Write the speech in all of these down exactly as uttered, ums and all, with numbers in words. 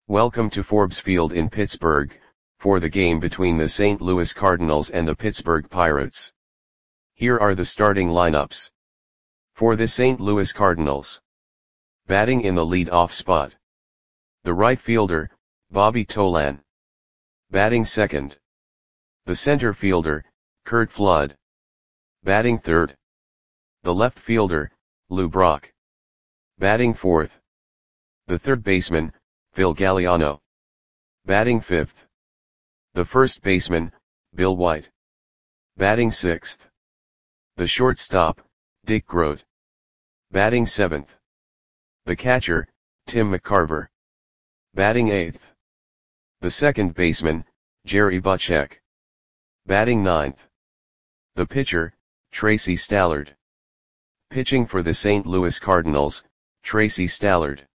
Welcome to Forbes Field in Pittsburgh, for the game between the Saint Louis Cardinals and the Pittsburgh Pirates. Here are the starting lineups. For the Saint Louis Cardinals. Batting in the lead-off spot. The right fielder, Bobby Tolan. Batting second. The center fielder, Curt Flood. Batting third. The left fielder, Lou Brock. Batting fourth. The third baseman, Phil Galliano. Batting fifth. The first baseman, Bill White. Batting sixth. The shortstop, Dick Groat. Batting seventh. The catcher, Tim McCarver. Batting eighth. The second baseman, Jerry Butchek. Batting ninth. The pitcher, Tracy Stallard. Pitching for the Saint Louis Cardinals, Tracy Stallard.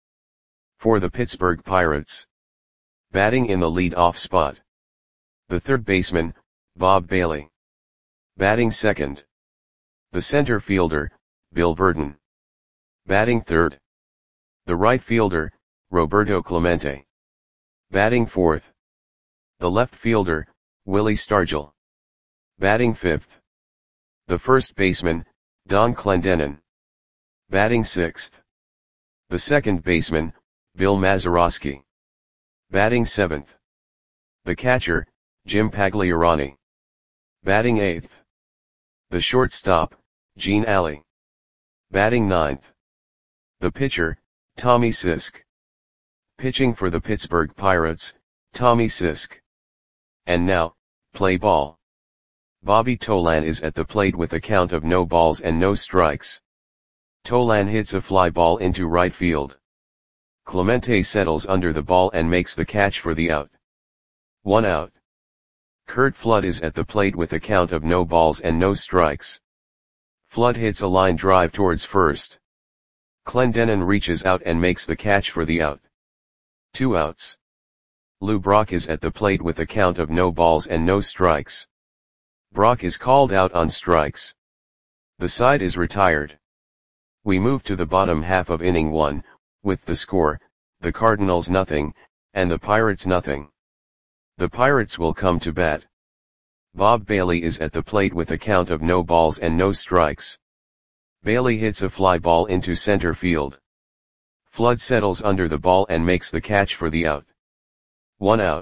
For the Pittsburgh Pirates. Batting in the lead-off spot. The third baseman, Bob Bailey. Batting second. The center fielder, Bill Virdon. Batting third. The right fielder, Roberto Clemente. Batting fourth. The left fielder, Willie Stargell. Batting fifth. The first baseman, Don Clendenon. Batting sixth. The second baseman, Bill Mazeroski. Batting seventh. The catcher, Jim Pagliarani. Batting eighth. The shortstop, Gene Alley. Batting ninth. The pitcher, Tommy Sisk. Pitching for the Pittsburgh Pirates, Tommy Sisk. And now, play ball. Bobby Tolan is at the plate with a count of no balls and no strikes. Tolan hits a fly ball into right field. Clemente settles under the ball and makes the catch for the out. One out. Curt Flood is at the plate with a count of no balls and no strikes. Flood hits a line drive towards first. Clendenon reaches out and makes the catch for the out. Two outs. Lou Brock is at the plate with a count of no balls and no strikes. Brock is called out on strikes. The side is retired. We move to the bottom half of inning one, with the score, the Cardinals nothing, and the Pirates nothing. The Pirates will come to bat. Bob Bailey is at the plate with a count of no balls and no strikes. Bailey hits a fly ball into center field. Flood settles under the ball and makes the catch for the out. One out.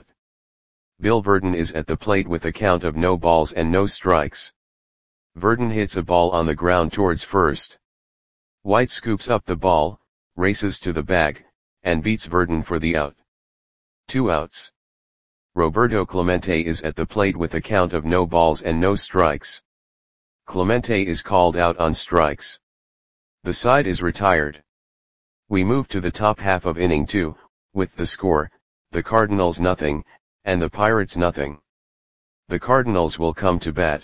Bill Virdon is at the plate with a count of no balls and no strikes. Virdon hits a ball on the ground towards first. White scoops up the ball, races to the bag, and beats Virdon for the out. Two outs. Roberto Clemente is at the plate with a count of no balls and no strikes. Clemente is called out on strikes. The side is retired. We move to the top half of inning two, with the score, the Cardinals nothing, and the Pirates nothing. The Cardinals will come to bat.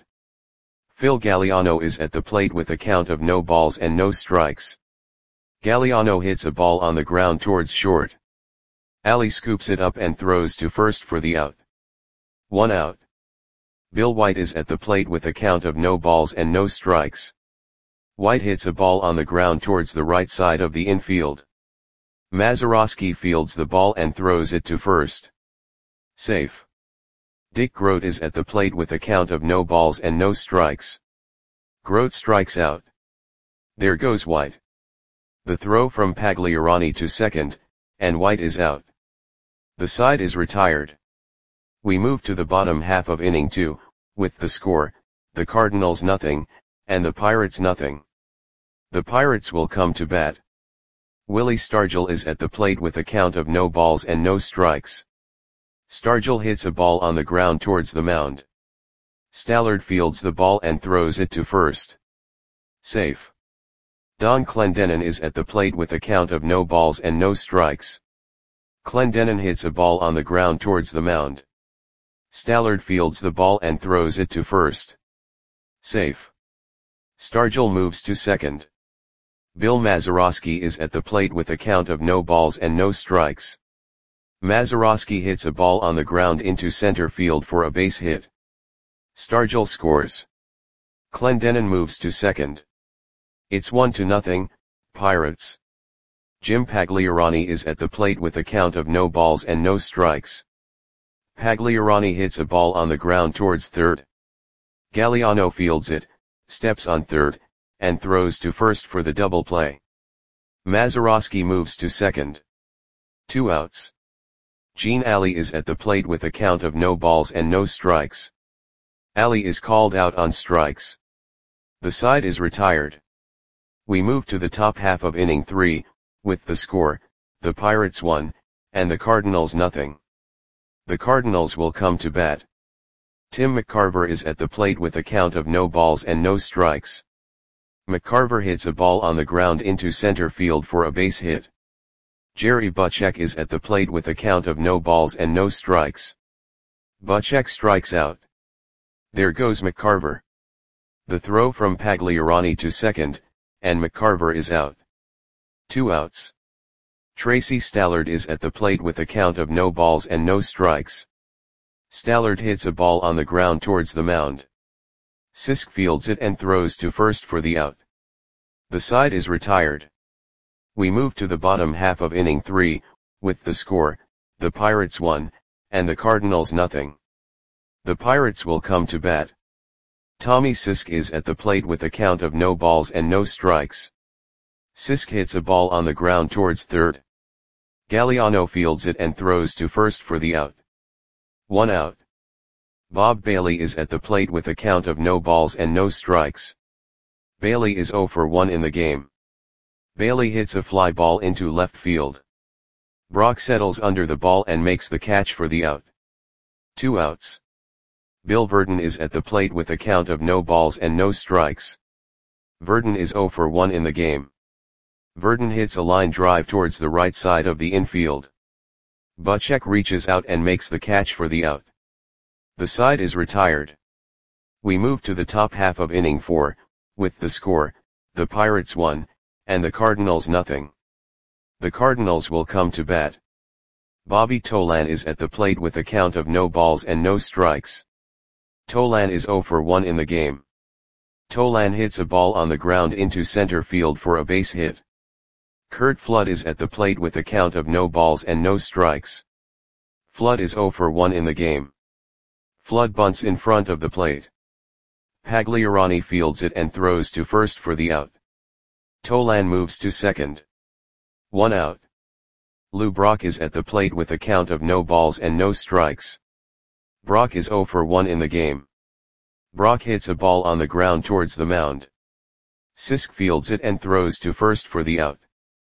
Phil Galliano is at the plate with a count of no balls and no strikes. Galliano hits a ball on the ground towards short. Alley scoops it up and throws to first for the out. One out. Bill White is at the plate with a count of no balls and no strikes. White hits a ball on the ground towards the right side of the infield. Mazeroski fields the ball and throws it to first. Safe. Dick Groat is at the plate with a count of no balls and no strikes. Groat strikes out. There goes White. The throw from Pagliarani to second, and White is out. The side is retired. We move to the bottom half of inning two, with the score, the Cardinals nothing, and the Pirates nothing. The Pirates will come to bat. Willie Stargell is at the plate with a count of no balls and no strikes. Stargell hits a ball on the ground towards the mound. Stallard fields the ball and throws it to first. Safe. Don Clendenon is at the plate with a count of no balls and no strikes. Clendenon hits a ball on the ground towards the mound. Stallard fields the ball and throws it to first. Safe. Stargell moves to second. Bill Mazeroski is at the plate with a count of no balls and no strikes. Mazeroski hits a ball on the ground into center field for a base hit. Stargell scores. Clendenon moves to second. It's one to nothing, Pirates. Jim Pagliarani is at the plate with a count of no balls and no strikes. Pagliarani hits a ball on the ground towards third. Galliano fields it, steps on third, and throws to first for the double play. Mazeroski moves to second. Two outs. Gene Ali is at the plate with a count of no balls and no strikes. Ali is called out on strikes. The side is retired. We move to the top half of inning three, with the score, the Pirates one, and the Cardinals nothing. The Cardinals will come to bat. Tim McCarver is at the plate with a count of no balls and no strikes. McCarver hits a ball on the ground into center field for a base hit. Jerry Butchek is at the plate with a count of no balls and no strikes. Butchek strikes out. There goes McCarver. The throw from Pagliarani to second, and McCarver is out. Two outs. Tracy Stallard is at the plate with a count of no balls and no strikes. Stallard hits a ball on the ground towards the mound. Sisk fields it and throws to first for the out. The side is retired. We move to the bottom half of inning three, with the score, the Pirates one, and the Cardinals nothing. The Pirates will come to bat. Tommy Sisk is at the plate with a count of no balls and no strikes. Sisk hits a ball on the ground towards third. Galliano fields it and throws to first for the out. One out. Bob Bailey is at the plate with a count of no balls and no strikes. Bailey is oh for one in the game. Bailey hits a fly ball into left field. Brock settles under the ball and makes the catch for the out. Two outs. Bill Verdon is at the plate with a count of no balls and no strikes. Verdon is oh for one in the game. Verdon hits a line drive towards the right side of the infield. Butchek reaches out and makes the catch for the out. The side is retired. We move to the top half of inning four, with the score, the Pirates one, and the Cardinals nothing. The Cardinals will come to bat. Bobby Tolan is at the plate with a count of no balls and no strikes. Tolan is oh for one in the game. Tolan hits a ball on the ground into center field for a base hit. Curt Flood is at the plate with a count of no balls and no strikes. Flood is oh for one in the game. Flood bunts in front of the plate. Pagliarani fields it and throws to first for the out. Tolan moves to second. One out. Lou Brock is at the plate with a count of no balls and no strikes. Brock is oh for one in the game. Brock hits a ball on the ground towards the mound. Sisk fields it and throws to first for the out.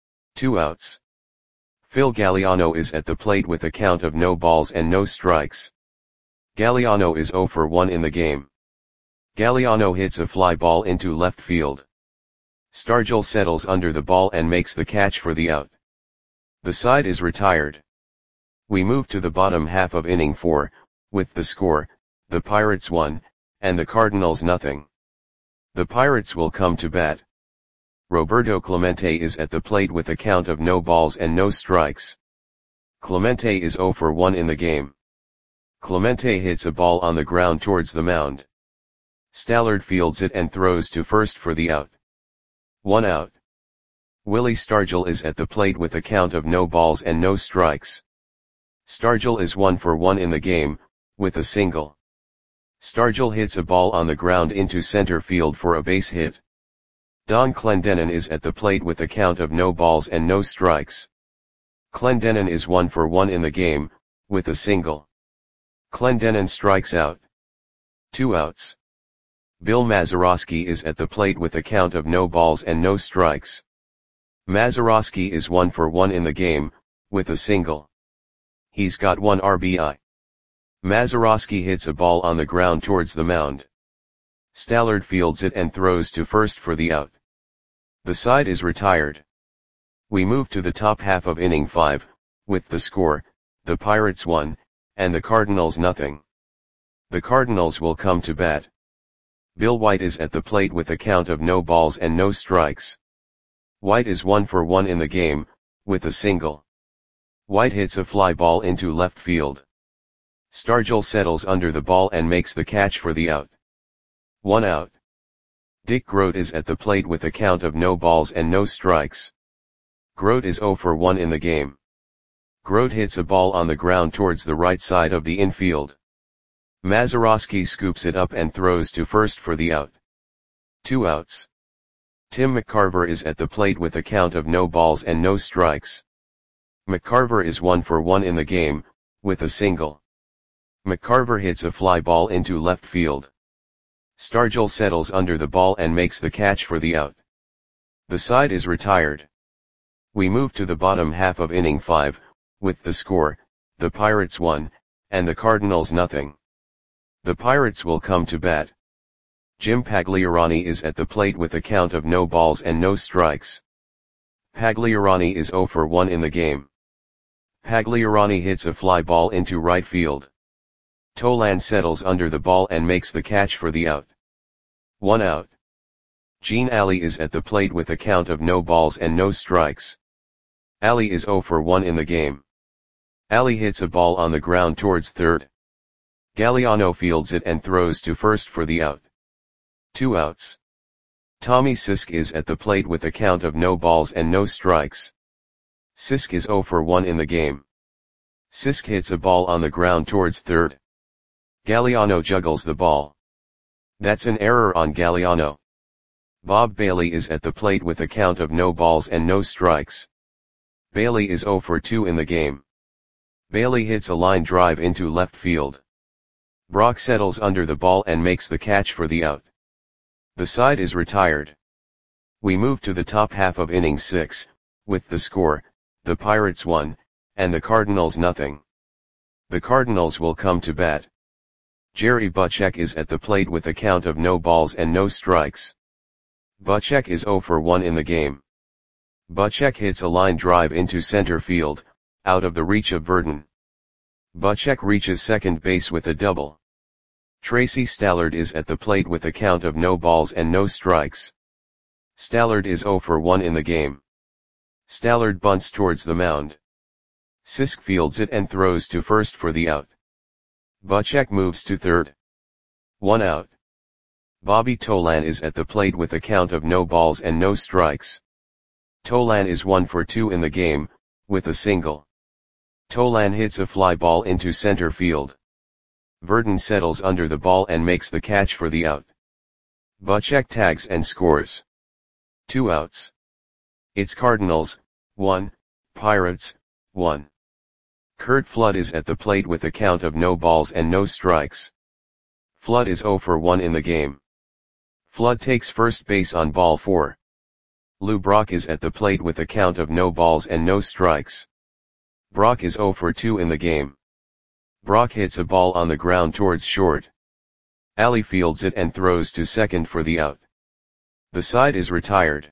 Two outs. Phil Galliano is at the plate with a count of no balls and no strikes. Galliano is oh for one in the game. Galliano hits a fly ball into left field. Stargell settles under the ball and makes the catch for the out. The side is retired. We move to the bottom half of inning four, with the score, the Pirates one, and the Cardinals nothing. The Pirates will come to bat. Roberto Clemente is at the plate with a count of no balls and no strikes. Clemente is oh for one in the game. Clemente hits a ball on the ground towards the mound. Stallard fields it and throws to first for the out. One out. Willie Stargell is at the plate with a count of no balls and no strikes. Stargell is one for one in the game, with a single. Stargell hits a ball on the ground into center field for a base hit. Don Clendenon is at the plate with a count of no balls and no strikes. Clendenon is one for one in the game, with a single. Clendenon strikes out. Two outs. Bill Mazeroski is at the plate with a count of no balls and no strikes. Mazeroski is one for one in the game, with a single. He's got one R B I. Mazeroski hits a ball on the ground towards the mound. Stallard fields it and throws to first for the out. The side is retired. We move to the top half of inning five, with the score, the Pirates one, and the Cardinals nothing. The Cardinals will come to bat. Bill White is at the plate with a count of no balls and no strikes. White is one for one in the game, with a single. White hits a fly ball into left field. Stargell settles under the ball and makes the catch for the out. One out. Dick Grote is at the plate with a count of no balls and no strikes. Grote is zero for one in the game. Grote hits a ball on the ground towards the right side of the infield. Mazeroski scoops it up and throws to first for the out. Two outs. Tim McCarver is at the plate with a count of no balls and no strikes. McCarver is one for one in the game, with a single. McCarver hits a fly ball into left field. Stargell settles under the ball and makes the catch for the out. The side is retired. We move to the bottom half of inning five, with the score, the Pirates one, and the Cardinals nothing. The Pirates will come to bat. Jim Pagliarani is at the plate with a count of no balls and no strikes. Pagliarani is zero for one in the game. Pagliarani hits a fly ball into right field. Tolan settles under the ball and makes the catch for the out. One out. Gene Alley is at the plate with a count of no balls and no strikes. Alley is zero for one in the game. Alley hits a ball on the ground towards third. Galliano fields it and throws to first for the out. Two outs. Tommy Sisk is at the plate with a count of no balls and no strikes. Sisk is zero for one in the game. Sisk hits a ball on the ground towards third. Galliano juggles the ball. That's an error on Galliano. Bob Bailey is at the plate with a count of no balls and no strikes. Bailey is zero for two in the game. Bailey hits a line drive into left field. Brock settles under the ball and makes the catch for the out. The side is retired. We move to the top half of inning six, with the score, the Pirates one, and the Cardinals nothing. The Cardinals will come to bat. Jerry Butchek is at the plate with a count of no balls and no strikes. Butchek is zero for one in the game. Butchek hits a line drive into center field, out of the reach of Verdon. Butchek reaches second base with a double. Tracy Stallard is at the plate with a count of no balls and no strikes. Stallard is zero for one in the game. Stallard bunts towards the mound. Sisk fields it and throws to first for the out. Butchek moves to third. One out. Bobby Tolan is at the plate with a count of no balls and no strikes. Tolan is one for two in the game, with a single. Tolan hits a fly ball into center field. Verdon settles under the ball and makes the catch for the out. Butchek tags and scores. Two outs. It's Cardinals, one, Pirates, one. Curt Flood is at the plate with a count of no balls and no strikes. Flood is zero for one in the game. Flood takes first base on ball four. Lou Brock is at the plate with a count of no balls and no strikes. Brock is zero for two in the game. Brock hits a ball on the ground towards short. Alley fields it and throws to second for the out. The side is retired.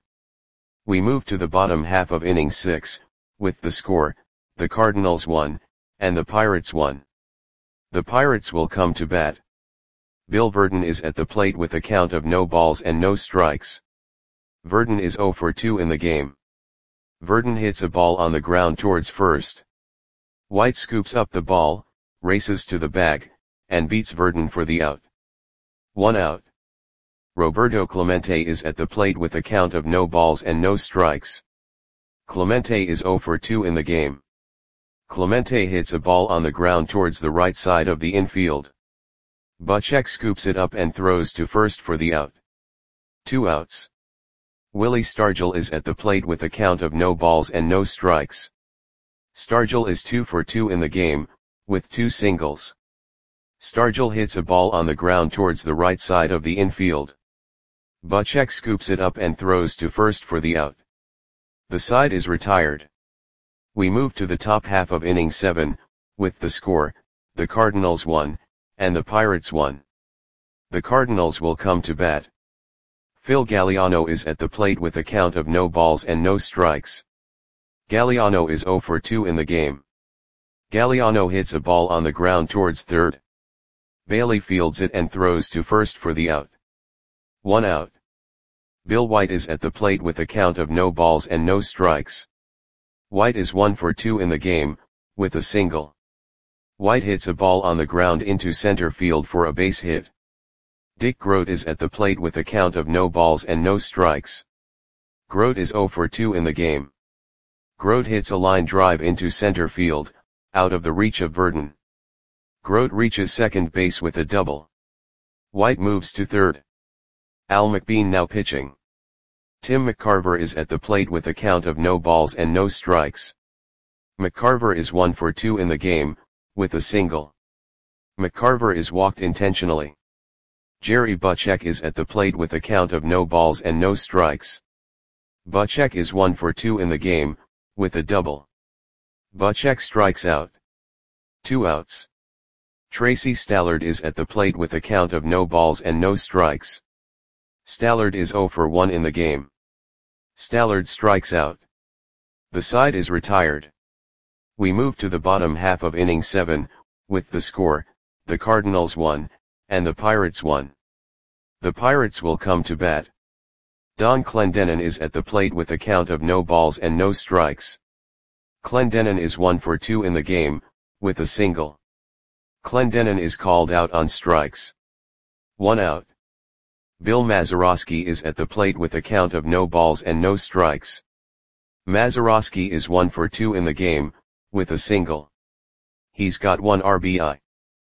We move to the bottom half of inning six, with the score, the Cardinals one, and the Pirates one. The Pirates will come to bat. Bill Verdon is at the plate with a count of no balls and no strikes. Verdon is zero for two in the game. Verdon hits a ball on the ground towards first. White scoops up the ball, races to the bag, and beats Verdon for the out. One out. Roberto Clemente is at the plate with a count of no balls and no strikes. Clemente is zero for two in the game. Clemente hits a ball on the ground towards the right side of the infield. Butchek scoops it up and throws to first for the out. Two outs. Willie Stargell is at the plate with a count of no balls and no strikes. Stargell is two for two in the game, with two singles. Stargell hits a ball on the ground towards the right side of the infield. Butchek scoops it up and throws to first for the out. The side is retired. We move to the top half of inning seven, with the score, the Cardinals one, and the Pirates one. The Cardinals will come to bat. Phil Galliano is at the plate with a count of no balls and no strikes. Galliano is zero for two in the game. Galliano hits a ball on the ground towards third. Bailey fields it and throws to first for the out. One out. Bill White is at the plate with a count of no balls and no strikes. White is one for two in the game, with a single. White hits a ball on the ground into center field for a base hit. Dick Grote is at the plate with a count of no balls and no strikes. Grote is zero for two in the game. Grote hits a line drive into center field, out of the reach of Verdon. Grote reaches second base with a double. White moves to third. Al McBean now pitching. Tim McCarver is at the plate with a count of no balls and no strikes. McCarver is one for two in the game, with a single. McCarver is walked intentionally. Jerry Butchek is at the plate with a count of no balls and no strikes. Butchek is one for two in the game, with a double. Butchek strikes out. Two outs. Tracy Stallard is at the plate with a count of no balls and no strikes. Stallard is zero for one in the game. Stallard strikes out. The side is retired. We move to the bottom half of inning seven, with the score, the Cardinals won, and the Pirates won. The Pirates will come to bat. Don Clendenon is at the plate with a count of no balls and no strikes. Clendenon is one for two in the game, with a single. Clendenon is called out on strikes. One out. Bill Mazeroski is at the plate with a count of no balls and no strikes. Mazeroski is one for two in the game, with a single. He's got one R B I.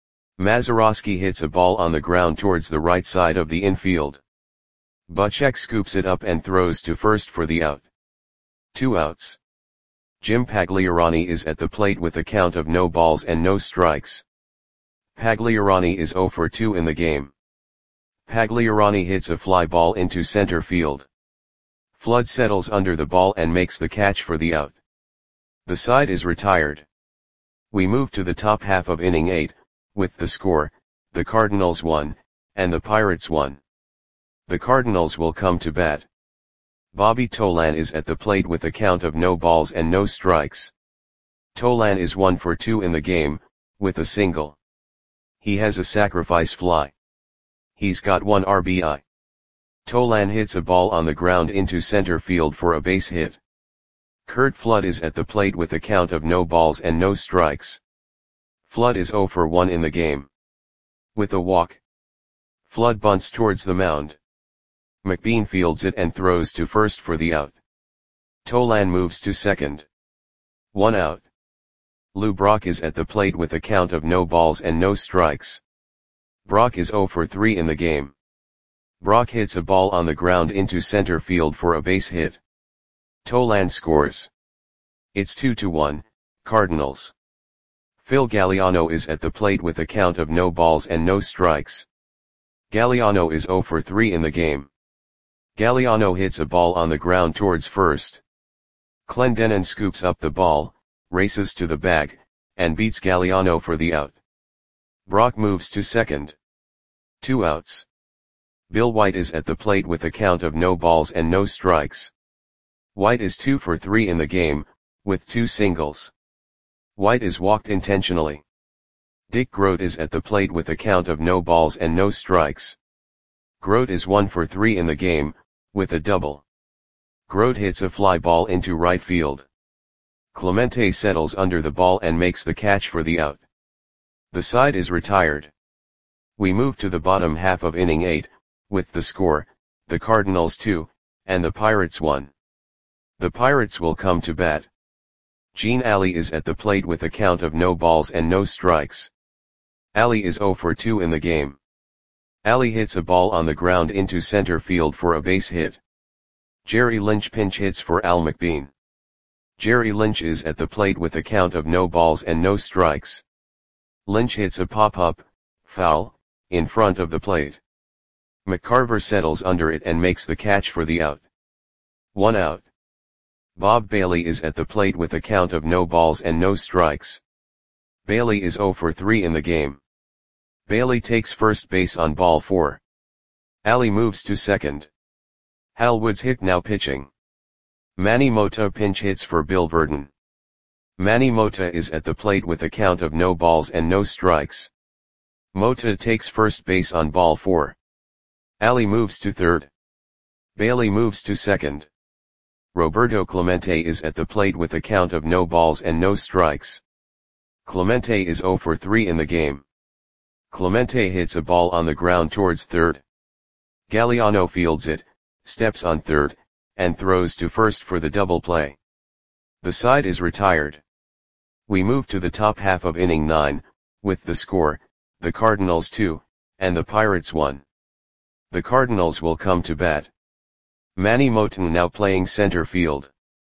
Mazeroski hits a ball on the ground towards the right side of the infield. Butchek scoops it up and throws to first for the out. Two outs. Jim Pagliarani is at the plate with a count of no balls and no strikes. Pagliarani is zero for two in the game. Pagliarani hits a fly ball into center field. Flood settles under the ball and makes the catch for the out. The side is retired. We move to the top half of inning eight, with the score, the Cardinals won, and the Pirates won. The Cardinals will come to bat. Bobby Tolan is at the plate with a count of no balls and no strikes. Tolan is one for two in the game, with a single. He has a sacrifice fly. He's got one R B I. Tolan hits a ball on the ground into center field for a base hit. Curt Flood is at the plate with a count of no balls and no strikes. Flood is zero for one in the game. With a walk. Flood bunts towards the mound. McBean fields it and throws to first for the out. Tolan moves to second. One out. Lou Brock is at the plate with a count of no balls and no strikes. Brock is zero for three in the game. Brock hits a ball on the ground into center field for a base hit. Tolan scores. It's two to one, Cardinals. Phil Galliano is at the plate with a count of no balls and no strikes. Galliano is zero for three in the game. Galliano hits a ball on the ground towards first. Clendenon scoops up the ball, races to the bag, and beats Galliano for the out. Brock moves to second. Two outs. Bill White is at the plate with a count of no balls and no strikes. White is two for three in the game, with two singles. White is walked intentionally. Dick Grote is at the plate with a count of no balls and no strikes. Grote is one for three in the game, with a double. Grote hits a fly ball into right field. Clemente settles under the ball and makes the catch for the out. The side is retired. We move to the bottom half of inning eight, with the score, the Cardinals two, and the Pirates one. The Pirates will come to bat. Gene Alley is at the plate with a count of no balls and no strikes. Alley is zero for two in the game. Alley hits a ball on the ground into center field for a base hit. Jerry Lynch pinch hits for Al McBean. Jerry Lynch is at the plate with a count of no balls and no strikes. Lynch hits a pop-up, foul, in front of the plate. McCarver settles under it and makes the catch for the out. One out. Bob Bailey is at the plate with a count of no balls and no strikes. Bailey is zero for three in the game. Bailey takes first base on ball four. Alley moves to second. Hal Woods Hick now pitching. Manny Mota pinch hits for Bill Verdon. Manny Mota is at the plate with a count of no balls and no strikes. Mota takes first base on ball four. Alley moves to third. Bailey moves to second. Roberto Clemente is at the plate with a count of no balls and no strikes. Clemente is zero for three in the game. Clemente hits a ball on the ground towards third. Galliano fields it, steps on third, and throws to first for the double play. The side is retired. We move to the top half of inning nine, with the score, the Cardinals two, and the Pirates one. The Cardinals will come to bat. Manny Moton now playing center field.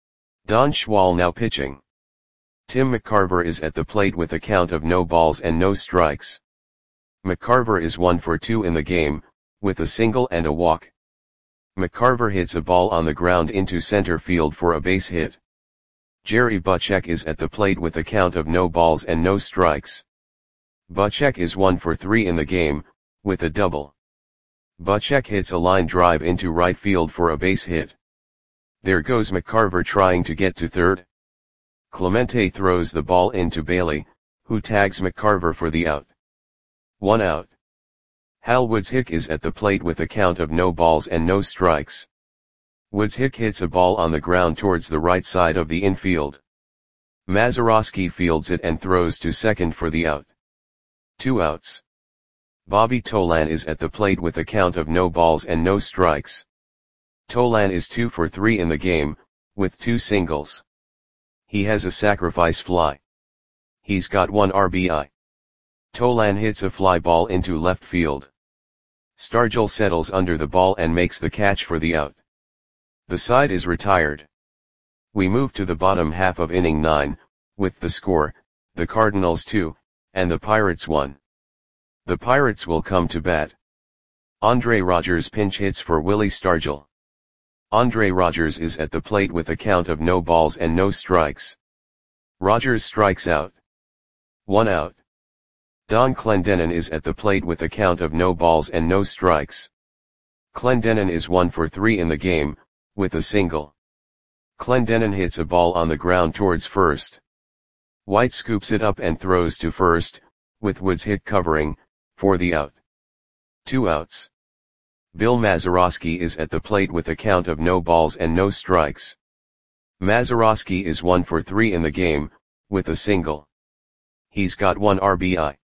Don Schwal now pitching. Tim McCarver is at the plate with a count of no balls and no strikes. McCarver is one for two in the game, with a single and a walk. McCarver hits a ball on the ground into center field for a base hit. Jerry Butchek is at the plate with a count of no balls and no strikes. Butchek is one for three in the game, with a double. Butchek hits a line drive into right field for a base hit. There goes McCarver trying to get to third. Clemente throws the ball into Bailey, who tags McCarver for the out. One out. Hal Woods-Hick is at the plate with a count of no balls and no strikes. Woods-Hick hits a ball on the ground towards the right side of the infield. Mazeroski fields it and throws to second for the out. Two outs. Bobby Tolan is at the plate with a count of no balls and no strikes. Tolan is two for three in the game, with two singles. He has a sacrifice fly. He's got one R B I. Tolan hits a fly ball into left field. Stargell settles under the ball and makes the catch for the out. The side is retired. We move to the bottom half of inning nine, with the score, the Cardinals two, and the Pirates one. The Pirates will come to bat. Andre Rogers pinch hits for Willie Stargell. Andre Rogers is at the plate with a count of no balls and no strikes. Rogers strikes out. One out. Don Clendenon is at the plate with a count of no balls and no strikes. Clendenon is one for three in the game, with a single. Clendenon hits a ball on the ground towards first. White scoops it up and throws to first, with Woods-Hick covering, for the out. Two outs. Bill Mazeroski is at the plate with a count of no balls and no strikes. Mazeroski is one for three in the game, with a single. He's got one R B I.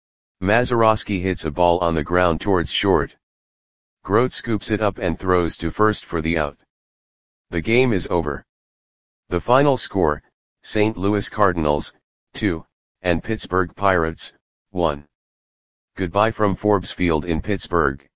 Mazeroski hits a ball on the ground towards short. Grote scoops it up and throws to first for the out. The game is over. The final score, Saint Louis Cardinals, two, and Pittsburgh Pirates, one. Goodbye from Forbes Field in Pittsburgh.